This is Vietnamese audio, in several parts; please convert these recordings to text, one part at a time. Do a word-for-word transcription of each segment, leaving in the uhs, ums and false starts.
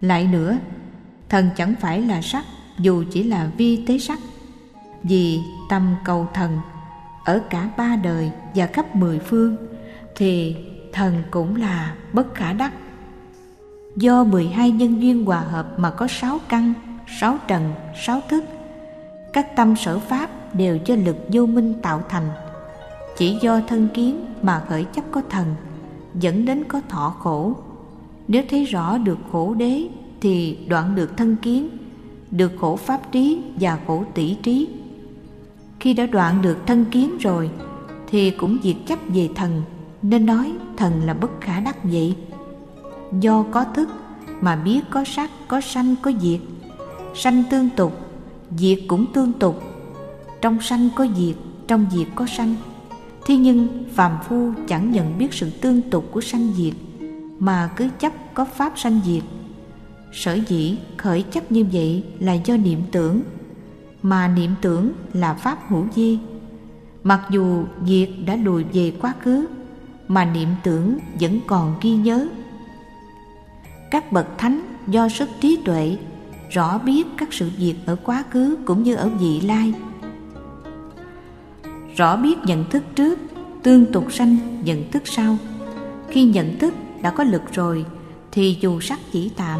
Lại nữa, thần chẳng phải là sắc, dù chỉ là vi tế sắc, vì tâm cầu thần ở cả ba đời và khắp mười phương, thì thần cũng là bất khả đắc. Do mười hai nhân duyên hòa hợp mà có sáu căn, sáu trần, sáu thức. Các tâm sở pháp đều do lực vô minh tạo thành. Chỉ do thân kiến mà khởi chấp có thần, dẫn đến có thọ khổ. Nếu thấy rõ được khổ đế thì đoạn được thân kiến, được khổ pháp trí và khổ tỷ trí. Khi đã đoạn được thân kiến rồi thì cũng diệt chấp về thần, nên nói thần là bất khả đắc vậy. Do có thức mà biết có sắc, có sanh, có diệt. Sanh tương tục, diệt cũng tương tục. Trong sanh có diệt, trong diệt có sanh. Thế nhưng phàm phu chẳng nhận biết sự tương tục của sanh diệt, mà cứ chấp có pháp sanh diệt. Sở dĩ khởi chấp như vậy là do niệm tưởng, mà niệm tưởng là pháp hữu vi. Mặc dù diệt đã lùi về quá khứ, mà niệm tưởng vẫn còn ghi nhớ. Các bậc thánh do sức trí tuệ rõ biết các sự việc ở quá khứ cũng như ở vị lai, rõ biết nhận thức trước tương tục sanh nhận thức sau. Khi nhận thức đã có lực rồi thì dù sắc chỉ tạm,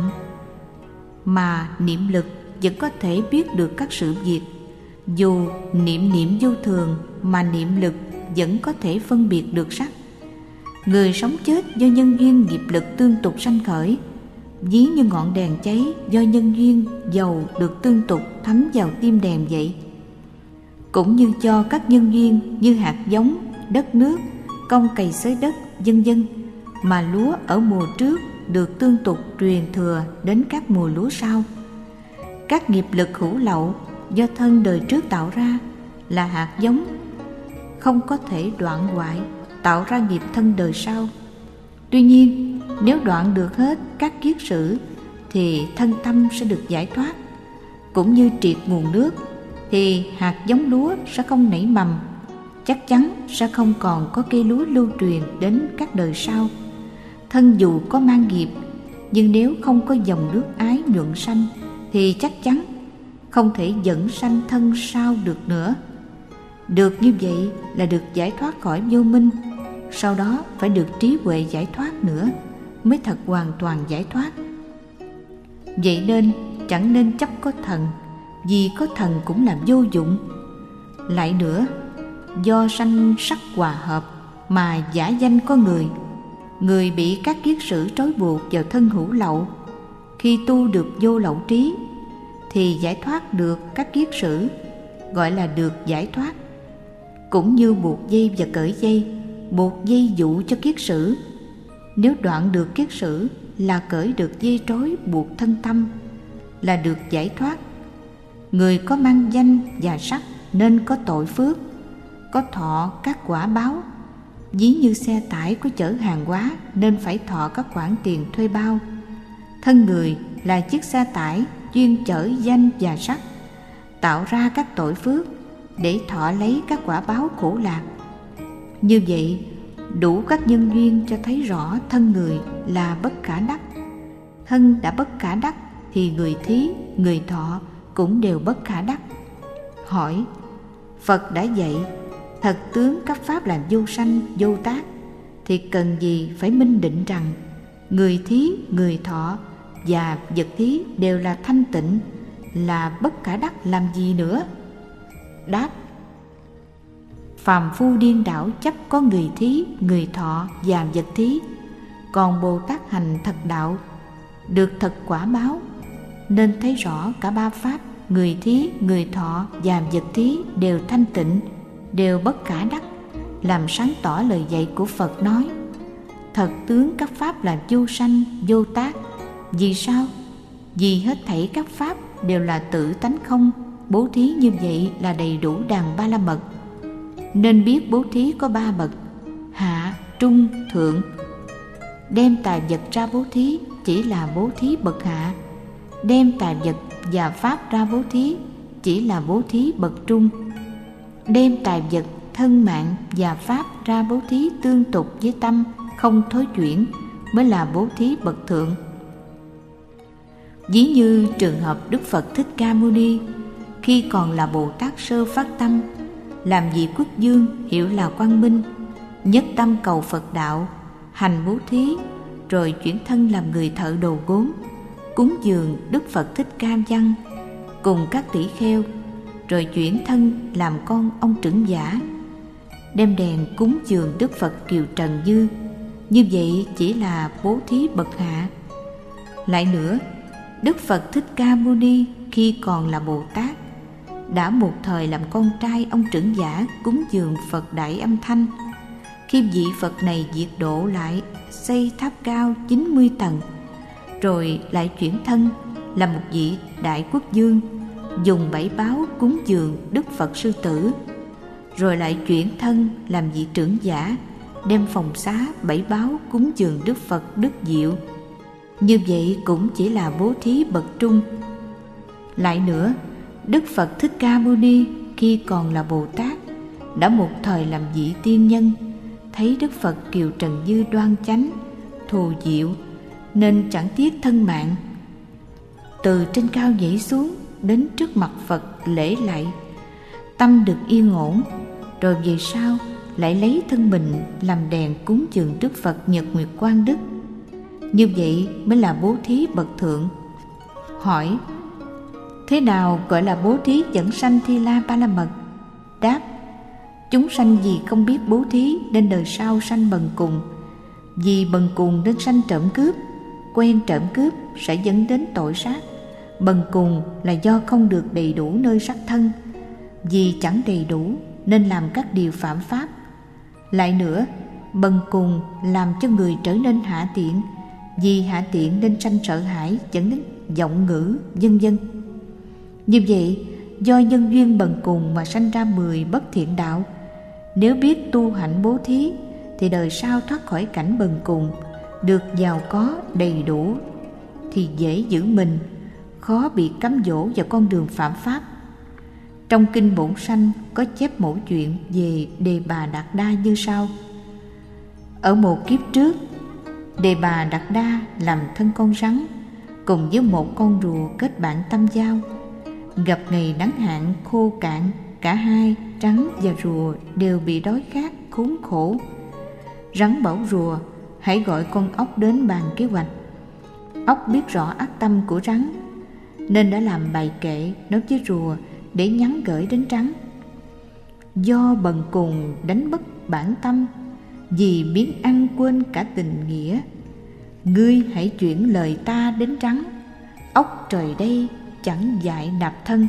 mà niệm lực vẫn có thể biết được các sự việc. Dù niệm niệm vô thường mà niệm lực vẫn có thể phân biệt được sắc. Người sống chết do nhân duyên nghiệp lực tương tục sanh khởi, ví như ngọn đèn cháy do nhân duyên dầu được tương tục thấm vào tim đèn vậy. Cũng như cho các nhân duyên như hạt giống, đất nước, công cày xới đất, vân vân, mà lúa ở mùa trước được tương tục truyền thừa đến các mùa lúa sau. Các nghiệp lực hữu lậu do thân đời trước tạo ra là hạt giống, không có thể đoạn hoại, tạo ra nghiệp thân đời sau. Tuy nhiên, nếu đoạn được hết các kiết sử thì thân tâm sẽ được giải thoát. Cũng như triệt nguồn nước thì hạt giống lúa sẽ không nảy mầm, chắc chắn sẽ không còn có cây lúa lưu truyền đến các đời sau. Thân dù có mang nghiệp, nhưng nếu không có dòng nước ái nhuận sanh thì chắc chắn không thể dẫn sanh thân sau được nữa. Được như vậy là được giải thoát khỏi vô minh, sau đó phải được trí huệ giải thoát nữa mới thật hoàn toàn giải thoát. Vậy nên chẳng nên chấp có thần, vì có thần cũng là vô dụng. Lại nữa, do sanh sắc hòa hợp mà giả danh có người. Người bị các kiết sử trói buộc vào thân hữu lậu. Khi tu được vô lậu trí thì giải thoát được các kiết sử, gọi là được giải thoát. Cũng như buộc dây và cởi dây, buộc dây dụ cho kiết sử. Nếu đoạn được kiết sử là cởi được dây trói buộc thân tâm, là được giải thoát. Người có mang danh và sắc nên có tội phước, có thọ các quả báo. Ví như xe tải có chở hàng hóa nên phải thọ các khoản tiền thuê bao. Thân người là chiếc xe tải chuyên chở danh và sắc, tạo ra các tội phước để thọ lấy các quả báo khổ lạc. Như vậy đủ các nhân duyên cho thấy rõ thân người là bất khả đắc. Thân đã bất khả đắc thì người thí, người thọ cũng đều bất khả đắc. Hỏi: Phật đã dạy thật tướng các pháp làm vô sanh vô tác, thì cần gì phải minh định rằng người thí, người thọ và vật thí đều là thanh tịnh, là bất khả đắc làm gì nữa? Đáp: Phàm phu điên đảo chấp có người thí, người thọ và vật thí, còn Bồ Tát hành thật đạo, được thật quả báo, nên thấy rõ cả ba pháp người thí, người thọ và vật thí đều thanh tịnh, đều bất khả đắc, làm sáng tỏ lời dạy của Phật nói thật tướng các pháp là vô sanh vô tác. Vì sao? Vì hết thảy các pháp đều là tự tánh không. Bố thí như vậy là đầy đủ đàn ba la mật. Nên biết bố thí có ba bậc: hạ, trung, thượng. Đem tài vật ra bố thí chỉ là bố thí bậc hạ. Đem tài vật và pháp ra bố thí chỉ là bố thí bậc trung. Đem tài vật, thân mạng và pháp ra bố thí tương tục với tâm không thối chuyển mới là bố thí bậc thượng. Ví như trường hợp Đức Phật Thích Ca Mâu Ni khi còn là Bồ Tát sơ phát tâm, làm vị quốc vương hiệu là Quang Minh, nhất tâm cầu Phật đạo, hành bố thí, rồi chuyển thân làm người thợ đồ gốm, cúng dường Đức Phật Thích Ca Văn cùng các tỷ kheo, rồi chuyển thân làm con ông trưởng giả, đem đèn cúng dường Đức Phật Kiều Trần Như. Như vậy chỉ là bố thí bậc hạ. Lại nữa, Đức Phật Thích Ca Mâu Ni khi còn là Bồ Tát đã một thời làm con trai ông trưởng giả cúng dường Phật Đại Âm Thanh. Khi vị Phật này diệt độ lại, xây tháp cao chín mươi tầng, rồi lại chuyển thân là một vị đại quốc vương, dùng bảy báo cúng dường Đức Phật Sư Tử, rồi lại chuyển thân làm vị trưởng giả, đem phòng xá bảy báo cúng dường Đức Phật Đức Diệu. Như vậy cũng chỉ là bố thí bậc trung. Lại nữa, Đức Phật Thích Ca Mâu Ni khi còn là Bồ Tát đã một thời làm vị tiên nhân, thấy Đức Phật Kiều Trần Như đoan chánh, thù diệu, nên chẳng tiếc thân mạng, từ trên cao nhảy xuống đến trước mặt Phật lễ lạy, tâm được yên ổn. Rồi về sau lại lấy thân mình làm đèn cúng dường Đức Phật Nhật Nguyệt Quang Đức. Như vậy mới là bố thí bậc thượng. Hỏi: thế nào gọi là bố thí dẫn sanh Thi La Ba La Mật? Đáp: chúng sanh vì không biết bố thí nên đời sau sanh bần cùng, vì bần cùng nên sanh trộm cướp, quen trộm cướp sẽ dẫn đến tội sát. Bần cùng là do không được đầy đủ nơi sắc thân, vì chẳng đầy đủ nên làm các điều phạm pháp. Lại nữa, bần cùng làm cho người trở nên hạ tiện, vì hạ tiện nên sanh sợ hãi dẫn đến vọng ngữ, vân vân. Như vậy, do nhân duyên bần cùng mà sanh ra mười bất thiện đạo. Nếu biết tu hạnh bố thí thì đời sau thoát khỏi cảnh bần cùng, được giàu có đầy đủ, thì dễ giữ mình, khó bị cám dỗ vào con đường phạm pháp. Trong kinh Bổn Sanh có chép mẫu chuyện về Đề Bà Đạt Đa như sau: ở một kiếp trước, Đề Bà Đạt Đa làm thân con rắn, cùng với một con rùa kết bạn tâm giao. Gặp ngày nắng hạn khô cạn, cả hai, rắn và rùa đều bị đói khát khốn khổ. Rắn bảo rùa: hãy gọi con ốc đến bàn kế hoạch. Ốc biết rõ ác tâm của rắn, nên đã làm bài kệ nói với rùa để nhắn gửi đến rắn: do bần cùng đánh mất bản tâm, vì biến ăn quên cả tình nghĩa, ngươi hãy chuyển lời ta đến rắn, ốc trời đây chẳng dại nạp thân.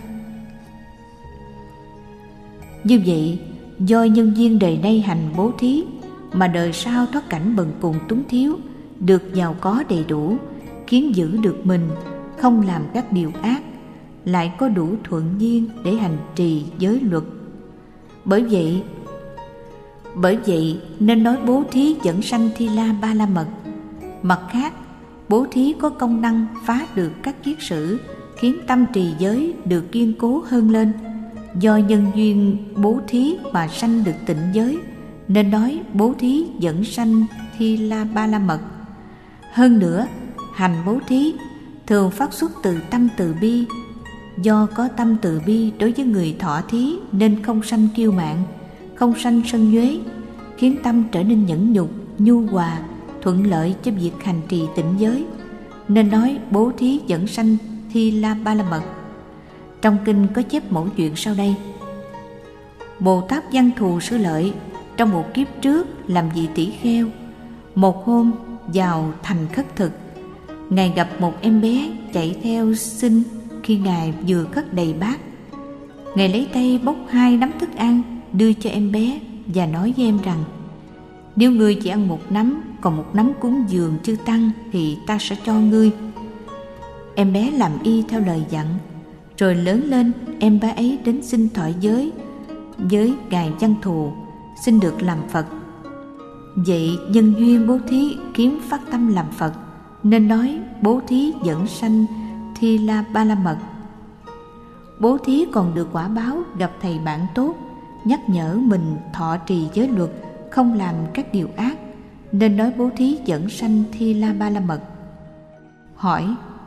Như vậy, do nhân duyên đời nay hành bố thí mà đời sau thoát cảnh bần cùng túng thiếu, được giàu có đầy đủ, khiến giữ được mình, không làm các điều ác, lại có đủ thuận duyên để hành trì giới luật. Bởi vậy, bởi vậy nên nói bố thí dẫn sanh Thi La Ba La Mật. Mặt khác, bố thí có công năng phá được các kiết sử, khiến tâm trì giới được kiên cố hơn lên. Do nhân duyên bố thí mà sanh được tịnh giới, nên nói bố thí dẫn sanh Thi La Ba La Mật. Hơn nữa, hành bố thí thường phát xuất từ tâm từ bi. Do có tâm từ bi đối với người thọ thí nên không sanh kiêu mạn, không sanh sân nhuế, khiến tâm trở nên nhẫn nhục, nhu hòa, thuận lợi cho việc hành trì tịnh giới, nên nói bố thí dẫn sanh Thi La Ba La Mật. Trong kinh có chép mẫu chuyện sau đây: Bồ Tát Văn Thù Sư Lợi trong một kiếp trước làm vị tỷ kheo. Một hôm vào thành khất thực, ngài gặp một em bé chạy theo xin. Khi ngài vừa cất đầy bát, ngài lấy tay bốc hai nắm thức ăn đưa cho em bé và nói với em rằng: nếu ngươi chỉ ăn một nắm, còn một nắm cúng dường chư tăng thì ta sẽ cho ngươi. Em bé làm y theo lời dặn. Rồi lớn lên, em bé ấy đến xin thọ giới với ngài Văn Thù, xin được làm Phật. Vậy nhân duyên bố thí kiếm phát tâm làm Phật, nên nói bố thí dẫn sanh Thi La Ba La Mật. Bố thí còn được quả báo gặp thầy bạn tốt, nhắc nhở mình thọ trì giới luật, không làm các điều ác, nên nói bố thí dẫn sanh Thi La Ba La Mật. Hỏi: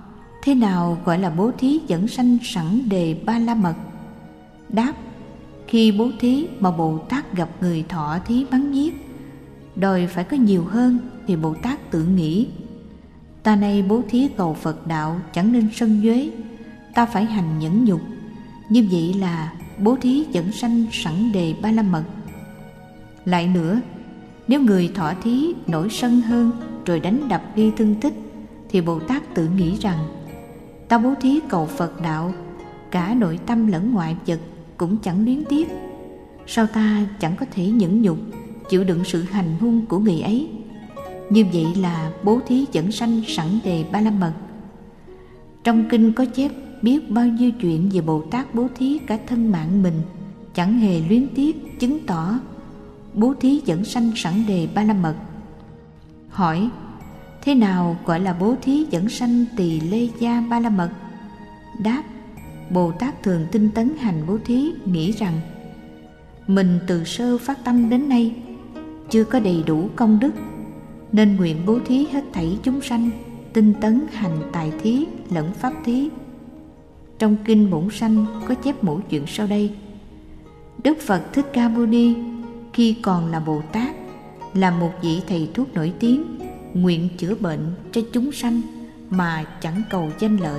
thế nào gọi là bố thí dẫn sanh sẵn đề ba la mật? Đáp: khi bố thí mà Bồ Tát gặp người thọ thí bắn giết, đòi phải có nhiều hơn, thì Bồ Tát tự nghĩ: ta nay bố thí cầu Phật đạo chẳng nên sân nhuế, ta phải hành nhẫn nhục. Như vậy là bố thí dẫn sanh sẵn đề ba la mật. Lại nữa, nếu người thọ thí nổi sân hơn rồi đánh đập gây thương tích, thì Bồ Tát tự nghĩ rằng: ta bố thí cầu Phật đạo, cả nội tâm lẫn ngoại vật cũng chẳng luyến tiếc, sao ta chẳng có thể nhẫn nhục chịu đựng sự hành hung của người ấy? Như vậy là bố thí dẫn sanh sẵn đề ba la mật. Trong kinh có chép biết bao nhiêu chuyện về Bồ Tát bố thí cả thân mạng mình, chẳng hề luyến tiếc, chứng tỏ bố thí dẫn sanh sẵn đề ba la mật. Hỏi: thế nào gọi là bố thí dẫn sanh tỳ lê gia ba la mật? Đáp: Bồ Tát thường tinh tấn hành bố thí, nghĩ rằng mình từ sơ phát tâm đến nay chưa có đầy đủ công đức, nên nguyện bố thí hết thảy chúng sanh, tinh tấn hành tài thí lẫn pháp thí. Trong kinh Bổn Sanh có chép mẫu chuyện sau đây: Đức Phật Thích Ca Mâu Ni khi còn là Bồ Tát, là một vị thầy thuốc nổi tiếng, nguyện chữa bệnh cho chúng sanh mà chẳng cầu danh lợi.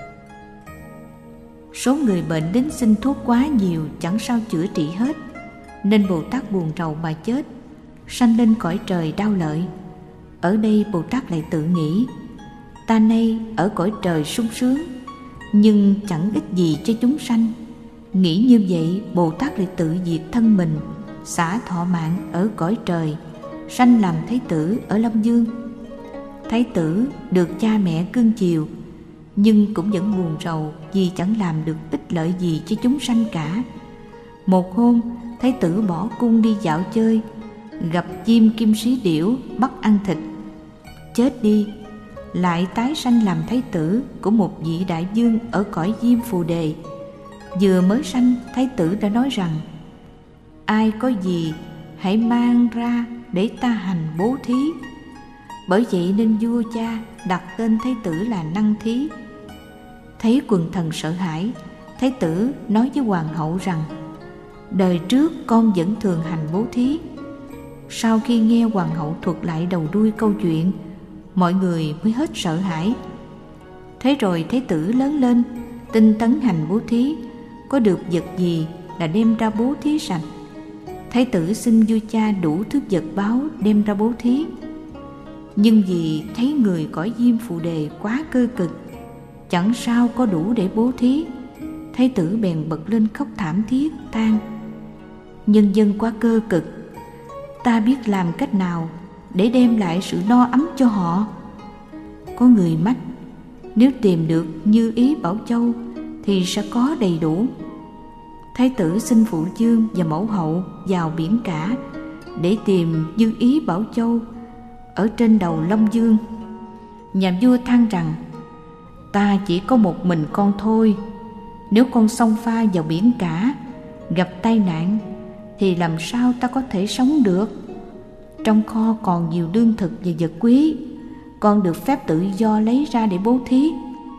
Số người bệnh đến xin thuốc quá nhiều, chẳng sao chữa trị hết, nên Bồ Tát buồn rầu mà chết, sanh lên cõi trời đau lợi. Ở đây Bồ Tát lại tự nghĩ: ta nay ở cõi trời sung sướng, nhưng chẳng ích gì cho chúng sanh. Nghĩ như vậy, Bồ Tát lại tự diệt thân mình, xả thọ mạng ở cõi trời, sanh làm Thái tử ở Lâm Dương. Thái tử được cha mẹ cưng chiều, nhưng cũng vẫn buồn rầu vì chẳng làm được ích lợi gì cho chúng sanh cả. Một hôm, Thái tử bỏ cung đi dạo chơi, gặp chim kim sĩ điểu bắt ăn thịt. Chết đi, lại tái sanh làm thái tử của một vị đại vương ở cõi Diêm Phù Đề. Vừa mới sanh, thái tử đã nói rằng: ai có gì hãy mang ra để ta hành bố thí. Bởi vậy nên vua cha đặt tên thái tử là Năng Thí. Thấy quần thần sợ hãi, thái tử nói với hoàng hậu rằng: đời trước con vẫn thường hành bố thí. Sau khi nghe hoàng hậu thuật lại đầu đuôi câu chuyện, mọi người mới hết sợ hãi. Thế rồi thái tử lớn lên, tinh tấn hành bố thí, có được vật gì là đem ra bố thí sạch. Thái tử xin vua cha đủ thứ vật báo đem ra bố thí. Nhưng vì thấy người cõi Diêm Phù Đề quá cơ cực, chẳng sao có đủ để bố thí, thái tử bèn bật lên khóc thảm thiết than: nhân dân quá cơ cực, ta biết làm cách nào để đem lại sự no ấm cho họ. Có người mách: nếu tìm được Như Ý Bảo Châu thì sẽ có đầy đủ. Thái tử xin phụ vương và mẫu hậu vào biển cả để tìm Như Ý Bảo Châu ở trên đầu Long Dương. Nhà vua than rằng: ta chỉ có một mình con thôi, nếu con xông pha vào biển cả gặp tai nạn thì làm sao ta có thể sống được? Trong kho còn nhiều lương thực và vật quý, con được phép tự do lấy ra để bố thí.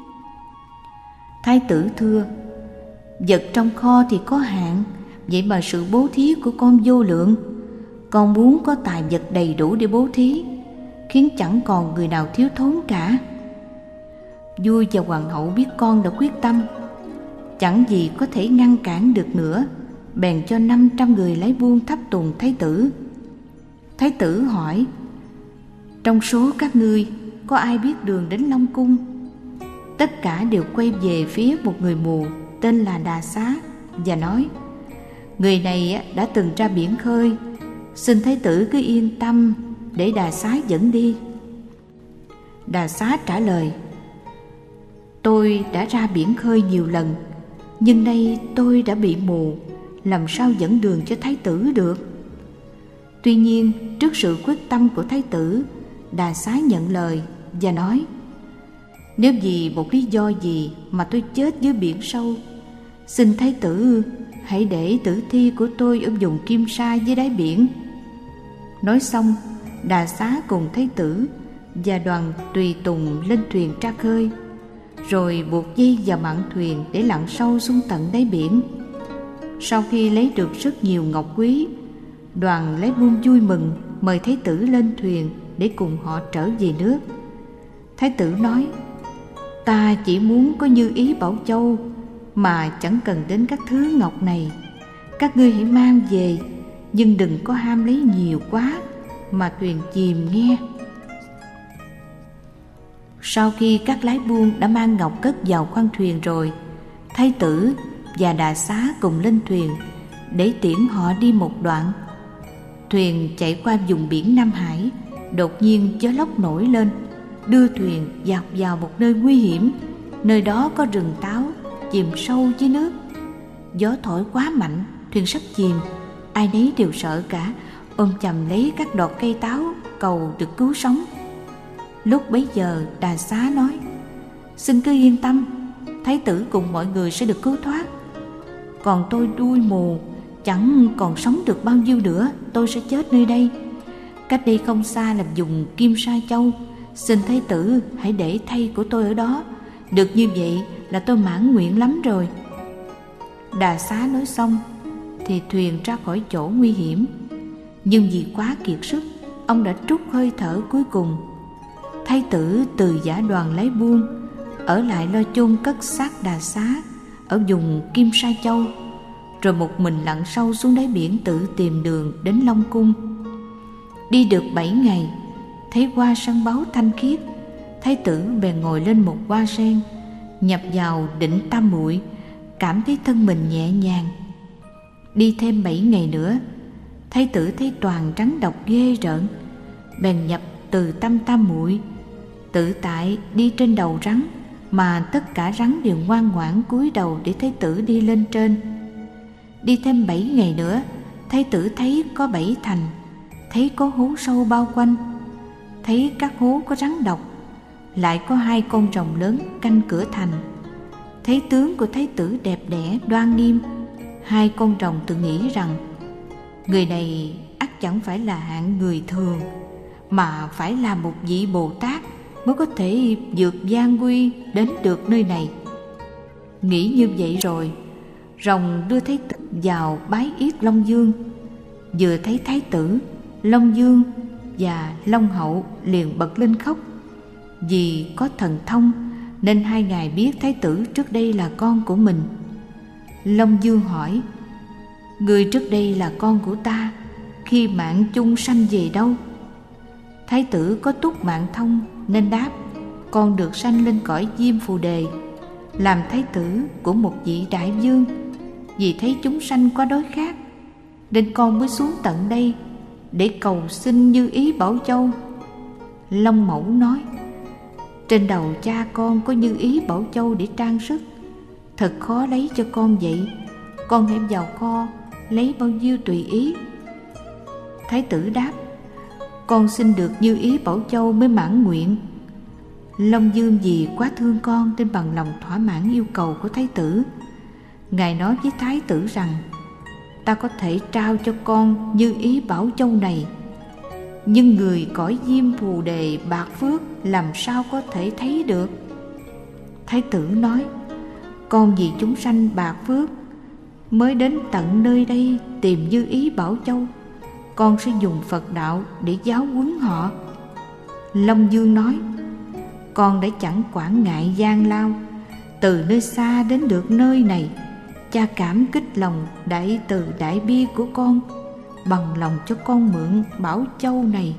Thái tử thưa: vật trong kho thì có hạn, vậy mà sự bố thí của con vô lượng. Con muốn có tài vật đầy đủ để bố thí, khiến chẳng còn người nào thiếu thốn cả. Vua và hoàng hậu biết con đã quyết tâm, chẳng gì có thể ngăn cản được nữa, bèn cho năm trăm người lái buôn thắp tùng thái tử. Thái tử hỏi: trong số các ngươi có ai biết đường đến Long Cung? Tất cả đều quay về phía một người mù tên là Đà Xá và nói: người này đã từng ra biển khơi, xin thái tử cứ yên tâm để Đà Xá dẫn đi. Đà Xá trả lời: tôi đã ra biển khơi nhiều lần, nhưng nay tôi đã bị mù, làm sao dẫn đường cho thái tử được? Tuy nhiên, trước sự quyết tâm của thái tử, Đà Xá nhận lời và nói: nếu vì một lý do gì mà tôi chết dưới biển sâu, xin thái tử hãy để tử thi của tôi ở vùng Kim Sa dưới đáy biển. Nói xong, Đà Xá cùng thái tử và đoàn tùy tùng lên thuyền ra khơi, rồi buộc dây vào mạn thuyền để lặn sâu xuống tận đáy biển. Sau khi lấy được rất nhiều ngọc quý, đoàn Lái Buôn vui mừng mời Thái tử lên thuyền để cùng họ trở về nước. Thái tử nói: ta chỉ muốn có Như Ý Bảo Châu mà chẳng cần đến các thứ ngọc này. Các ngươi hãy mang về, nhưng đừng có ham lấy nhiều quá mà thuyền chìm nghe. Sau khi các lái buôn đã mang ngọc cất vào khoang thuyền rồi, Thái tử và Đà Xá cùng lên thuyền để tiễn họ đi một đoạn. Thuyền chạy qua vùng biển Nam Hải, đột nhiên gió lốc nổi lên, đưa thuyền dạt vào một nơi nguy hiểm. Nơi đó có rừng táo chìm sâu dưới nước. Gió thổi quá mạnh, thuyền sắp chìm. Ai nấy đều sợ cả, ôm chầm lấy các đọt cây táo cầu được cứu sống. Lúc bấy giờ Đà Xá nói: xin cứ yên tâm, Thái tử cùng mọi người sẽ được cứu thoát. Còn tôi đuôi mù, chẳng còn sống được bao nhiêu nữa, tôi sẽ chết nơi đây. Cách đây không xa là vùng Kim Sa Châu, xin Thái tử hãy để thây của tôi ở đó. Được như vậy là tôi mãn nguyện lắm rồi. Đà Xá nói xong thì thuyền ra khỏi chỗ nguy hiểm, nhưng vì quá kiệt sức, ông đã trút hơi thở cuối cùng. Thái tử từ giả đoàn Lái Buôn ở lại lo chôn cất xác Đà Xá ở vùng Kim Sa Châu, rồi một mình lặn sâu xuống đáy biển tự tìm đường đến Long Cung. Đi được bảy ngày, thấy hoa sân báu thanh khiết, Thái tử bèn ngồi lên một hoa sen, nhập vào định tam muội, cảm thấy thân mình nhẹ nhàng. Đi thêm bảy ngày nữa, Thái tử thấy toàn rắn độc ghê rợn, bèn nhập từ tâm tam muội, tự tại đi trên đầu rắn, mà tất cả rắn đều ngoan ngoãn cúi đầu để Thái tử đi lên trên. Đi thêm bảy ngày nữa, Thái tử thấy có bảy thành, thấy có hố sâu bao quanh, thấy các hố có rắn độc, lại có hai con rồng lớn canh cửa thành. Thấy tướng của Thái tử đẹp đẽ đoan nghiêm, hai con rồng tự nghĩ rằng người này ắt chẳng phải là hạng người thường, mà phải là một vị Bồ Tát mới có thể vượt gian nguy đến được nơi này. Nghĩ như vậy rồi, rồng đưa Thái tử vào bái yết Long Dương. Vừa thấy Thái tử, Long Dương và Long Hậu liền bật lên khóc. Vì có thần thông nên hai ngài biết Thái tử trước đây là con của mình. Long Dương hỏi: người trước đây là con của ta, khi mạng chung sanh về đâu? Thái tử có túc mạng thông nên đáp: con được sanh lên cõi Diêm Phù Đề, làm thái tử của một vị đại vương. Vì thấy chúng sanh quá đói khát, nên con mới xuống tận đây để cầu xin Như Ý Bảo Châu. Long Mẫu nói: trên đầu cha con có Như Ý Bảo Châu để trang sức, thật khó lấy cho con vậy. Con hãy vào kho lấy bao nhiêu tùy ý. Thái tử đáp: con xin được Như Ý Bảo Châu mới mãn nguyện. Long Dương vì quá thương con nên bằng lòng thỏa mãn yêu cầu của Thái tử. Ngài nói với Thái tử rằng: ta có thể trao cho con Như Ý Bảo Châu này, nhưng người cõi Diêm Phù Đề bạc phước làm sao có thể thấy được. Thái tử nói: con vì chúng sanh bạc phước mới đến tận nơi đây tìm Như Ý Bảo Châu, con sẽ dùng Phật đạo để giáo huấn họ. Long Dương nói: con đã chẳng quản ngại gian lao, từ nơi xa đến được nơi này. Cha cảm kích lòng đại từ đại bi của con, bằng lòng cho con mượn Bảo Châu này.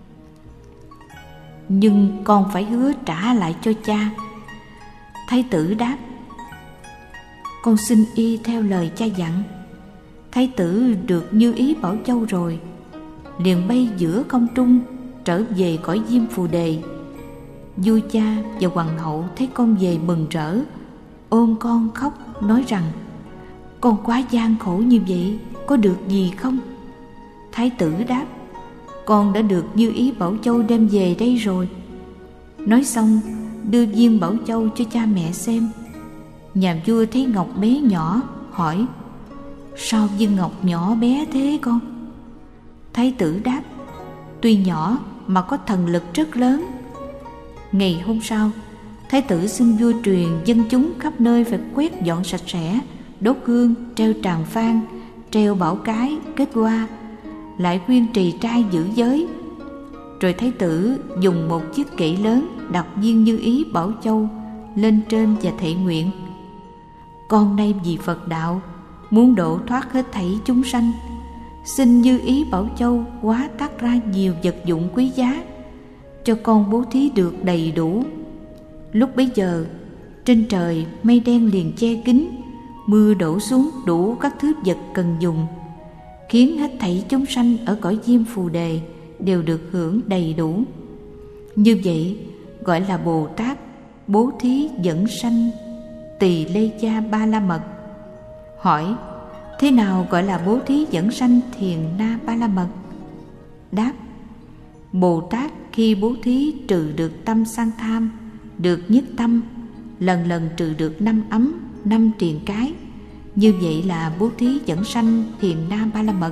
Nhưng con phải hứa trả lại cho cha. Thái tử đáp: con xin y theo lời cha dặn. Thái tử được Như Ý Bảo Châu rồi, liền bay giữa không trung trở về cõi Diêm Phù Đề. Vua cha và hoàng hậu thấy con về mừng rỡ, ôm con khóc nói rằng: con quá gian khổ như vậy, có được gì không? Thái tử đáp: con đã được Như Ý Bảo Châu đem về đây rồi. Nói xong đưa viên Bảo Châu cho cha mẹ xem. Nhà vua thấy ngọc bé nhỏ, hỏi: sao viên ngọc nhỏ bé thế con? Thái tử đáp: tuy nhỏ mà có thần lực rất lớn. Ngày hôm sau, Thái tử xin vua truyền dân chúng khắp nơi phải quét dọn sạch sẽ, đốt hương, treo tràng phan, treo bảo cái, kết hoa, lại khuyên trì trai giữ giới. Rồi thái tử dùng một chiếc kệ lớn đặt viên Như Ý Bảo Châu lên trên và thệ nguyện: con nay vì Phật đạo muốn độ thoát hết thảy chúng sanh, xin Như Ý Bảo Châu hóa tác ra nhiều vật dụng quý giá, cho con bố thí được đầy đủ. Lúc bấy giờ trên trời mây đen liền che kín, mưa đổ xuống đủ các thứ vật cần dùng, khiến hết thảy chúng sanh ở cõi Diêm Phù Đề đều được hưởng đầy đủ. Như vậy gọi là Bồ Tát bố thí dẫn sanh Tỳ Lê Cha Ba La Mật. Hỏi: thế nào gọi là bố thí dẫn sanh Thiền Na Ba La Mật? Đáp: Bồ Tát khi bố thí trừ được tâm sang tham, được nhất tâm, lần lần trừ được năm ấm, năm triền cái. Như vậy là bố thí dẫn sanh Thiền Na Ba La Mật.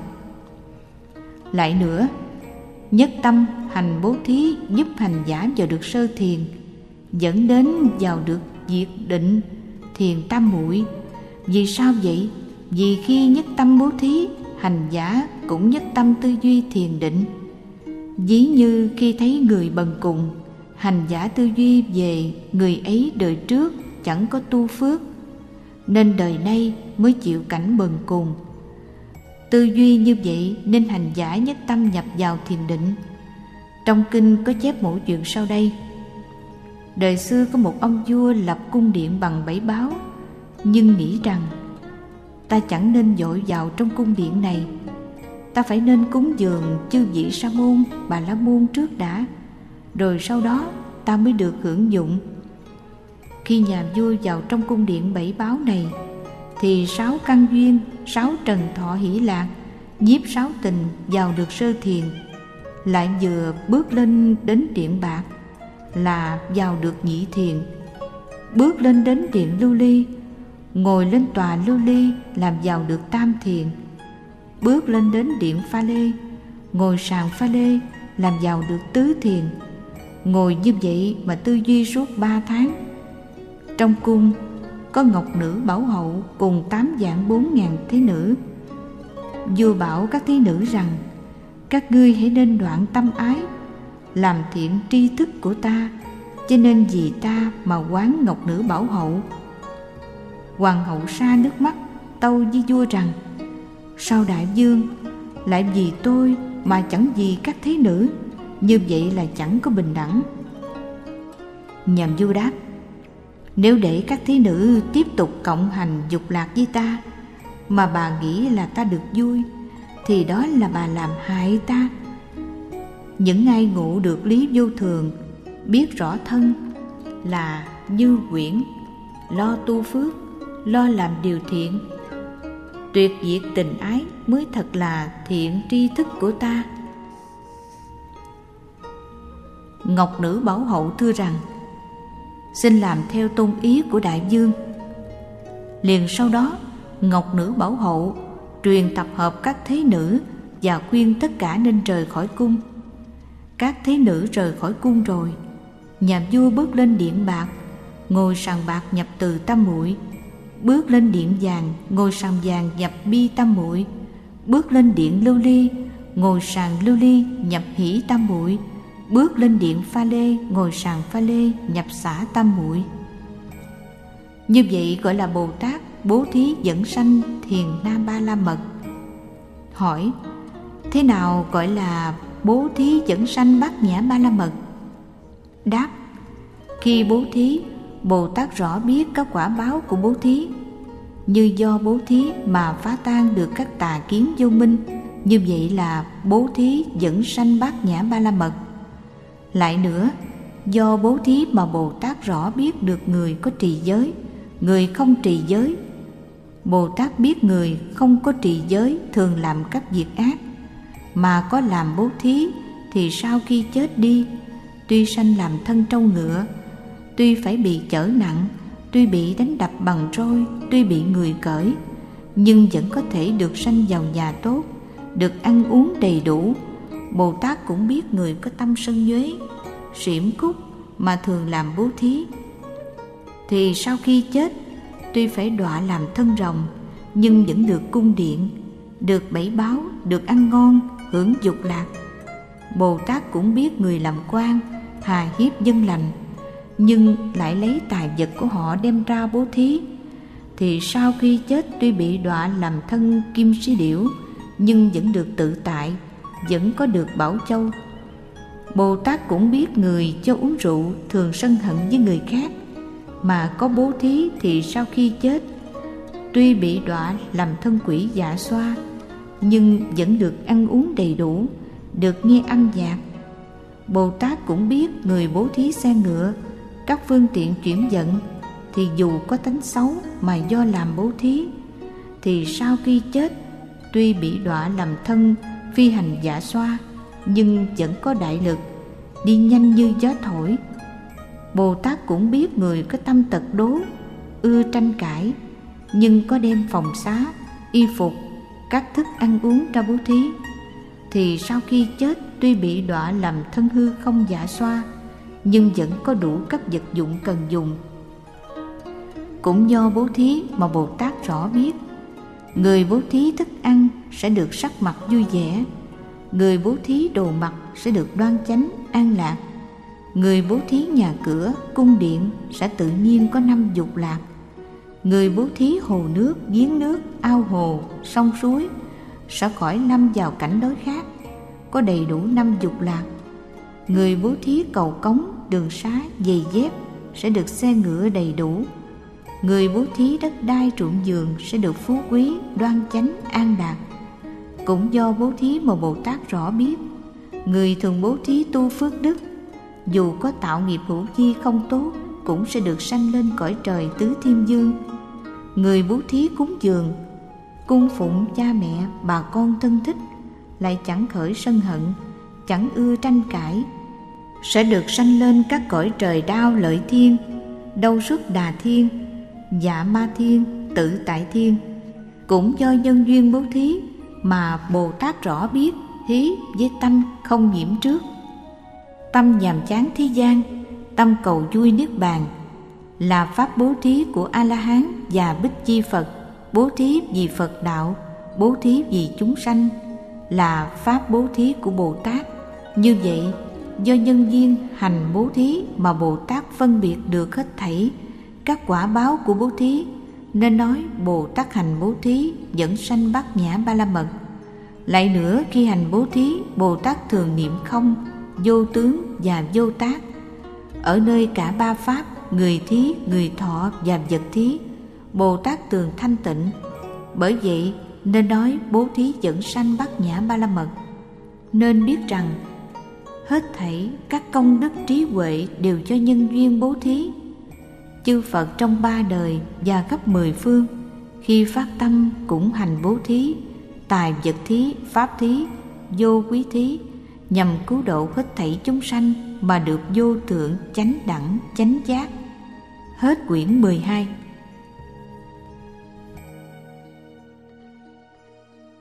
Lại nữa, nhất tâm hành bố thí giúp hành giả vào được sơ thiền, dẫn đến vào được diệt định thiền tam muội. Vì sao vậy? Vì khi nhất tâm bố thí, hành giả cũng nhất tâm tư duy thiền định. Ví như khi thấy người bần cùng, hành giả tư duy về người ấy đời trước chẳng có tu phước, nên đời nay mới chịu cảnh bần cùng. Tư duy như vậy nên hành giả nhất tâm nhập vào thiền định. Trong kinh có chép một chuyện sau đây. Đời xưa có một ông vua lập cung điện bằng bảy báo, nhưng nghĩ rằng ta chẳng nên vội vào trong cung điện này, ta phải nên cúng dường chư vị Sa môn, Bà La môn trước đã, rồi sau đó ta mới được hưởng dụng. Khi nhà vua vào trong cung điện bảy báo này, thì sáu căn duyên, sáu trần thọ hỷ lạc, nhiếp sáu tình vào được sơ thiền. Lại vừa bước lên đến điện bạc là vào được nhị thiền. Bước lên đến điện lưu ly, ngồi lên tòa lưu ly làm vào được tam thiền. Bước lên đến điện pha lê, ngồi sàn pha lê làm vào được tứ thiền. Ngồi như vậy mà tư duy suốt ba tháng. Trong cung có ngọc nữ bảo hậu cùng tám vạn bốn ngàn thế nữ. Vua bảo các thế nữ rằng: các ngươi hãy nên đoạn tâm ái, làm thiện tri thức của ta, cho nên vì ta mà quán ngọc nữ bảo hậu. Hoàng hậu sa nước mắt tâu với vua rằng: sao đại vương lại vì tôi mà chẳng vì các thế nữ? Như vậy là chẳng có bình đẳng. Nhà vua đáp: nếu để các thế nữ tiếp tục cộng hành dục lạc với ta, mà bà nghĩ là ta được vui, thì đó là bà làm hại ta. Những ai ngộ được lý vô thường, biết rõ thân là như quyển, lo tu phước, lo làm điều thiện, tuyệt diệt tình ái, mới thật là thiện tri thức của ta. Ngọc nữ bảo hậu thưa rằng: xin làm theo tôn ý của đại vương. Liền sau đó, Ngọc nữ bảo hậu truyền tập hợp các thế nữ và khuyên tất cả nên rời khỏi cung. Các thế nữ rời khỏi cung rồi, nhà vua bước lên điện bạc, ngồi sàn bạc nhập từ tam muội. Bước lên điện vàng, ngồi sàn vàng nhập bi tam muội. Bước lên điện lưu ly, ngồi sàn lưu ly nhập hỷ tam muội. Bước lên điện pha lê, ngồi sàn pha lê nhập xả tam muội. Như vậy gọi là Bồ Tát bố thí dẫn sanh Thiền Na Ba La Mật. Hỏi: thế nào gọi là bố thí dẫn sanh Bát Nhã Ba La Mật? Đáp: khi bố thí, Bồ Tát rõ biết các quả báo của bố thí, như do bố thí mà phá tan được các tà kiến vô minh. Như vậy là bố thí dẫn sanh Bát Nhã Ba La Mật. Lại nữa, do bố thí mà Bồ Tát rõ biết được người có trì giới, người không trì giới. Bồ Tát biết người không có trì giới thường làm các việc ác, mà có làm bố thí thì sau khi chết đi, tuy sanh làm thân trâu ngựa, tuy phải bị chở nặng, tuy bị đánh đập bằng roi, tuy bị người cởi, nhưng vẫn có thể được sanh vào nhà tốt, được ăn uống đầy đủ. Bồ Tát cũng biết người có tâm sân nhuế, xiểm khúc mà thường làm bố thí, thì sau khi chết tuy phải đọa làm thân rồng, nhưng vẫn được cung điện, được bảy báo, được ăn ngon, hưởng dục lạc. Bồ Tát cũng biết người làm quan hà hiếp dân lành, nhưng lại lấy tài vật của họ đem ra bố thí, thì sau khi chết tuy bị đọa làm thân kim si điểu, nhưng vẫn được tự tại, vẫn có được bảo châu. Bồ Tát cũng biết người cho uống rượu thường sân hận với người khác, mà có bố thí thì sau khi chết tuy bị đọa làm thân quỷ dạ xoa, nhưng vẫn được ăn uống đầy đủ, được nghe âm nhạc. Bồ Tát cũng biết người bố thí xe ngựa, các phương tiện chuyển vận, thì dù có tánh xấu mà do làm bố thí, thì sau khi chết tuy bị đọa làm thân phi hành dạ xoa, nhưng vẫn có đại lực, đi nhanh như gió thổi. Bồ Tát cũng biết người có tâm tật đố, ưa tranh cãi, nhưng có đem phòng xá, y phục, các thức ăn uống ra bố thí, thì sau khi chết tuy bị đọa làm thân hư không dạ xoa, nhưng vẫn có đủ các vật dụng cần dùng. Cũng do bố thí mà Bồ Tát rõ biết, người bố thí thức ăn sẽ được sắc mặt vui vẻ, người bố thí đồ mặc sẽ được đoan chánh an lạc, người bố thí nhà cửa cung điện sẽ tự nhiên có năm dục lạc, người bố thí hồ nước, giếng nước, ao hồ, sông suối sẽ khỏi lâm vào cảnh đói khát, có đầy đủ năm dục lạc. Người bố thí cầu cống, đường xá, giày dép sẽ được xe ngựa đầy đủ. Người bố thí đất đai ruộng vườn sẽ được phú quý, đoan chánh, an lạc. Cũng do bố thí mà Bồ Tát rõ biết, người thường bố thí tu phước đức, dù có tạo nghiệp hữu vi không tốt, cũng sẽ được sanh lên cõi trời tứ thiên dương. Người bố thí cúng dường, cung phụng cha mẹ, bà con thân thích, lại chẳng khởi sân hận, chẳng ưa tranh cãi, sẽ được sanh lên các cõi trời đao lợi thiên, đâu xuất đà thiên, dạ ma thiên, tự tại thiên. Cũng do nhân duyên bố thí mà Bồ Tát rõ biết thí với tâm không nhiễm trước. Tâm nhàm chán thế gian, tâm cầu vui niết bàn là pháp bố thí của A-la-hán và Bích Chi Phật. Bố thí vì Phật đạo, bố thí vì chúng sanh là pháp bố thí của Bồ Tát. Như vậy, do nhân duyên hành bố thí mà Bồ Tát phân biệt được hết thảy các quả báo của bố thí, nên nói Bồ Tát hành bố thí dẫn sanh bát nhã ba la mật. Lại nữa, khi hành bố thí, Bồ Tát thường niệm không, vô tướng và vô tác. Ở nơi cả ba pháp, người thí, người thọ và vật thí, Bồ Tát thường thanh tịnh. Bởi vậy nên nói bố thí dẫn sanh bát nhã ba la mật. Nên biết rằng hết thảy các công đức trí huệ đều cho nhân duyên bố thí. Chư Phật trong ba đời và khắp mười phương, khi phát tâm cũng hành bố thí, tài vật thí, pháp thí, vô quý thí, nhằm cứu độ hết thảy chúng sanh mà được vô thượng chánh đẳng chánh giác. Hết quyển mười hai.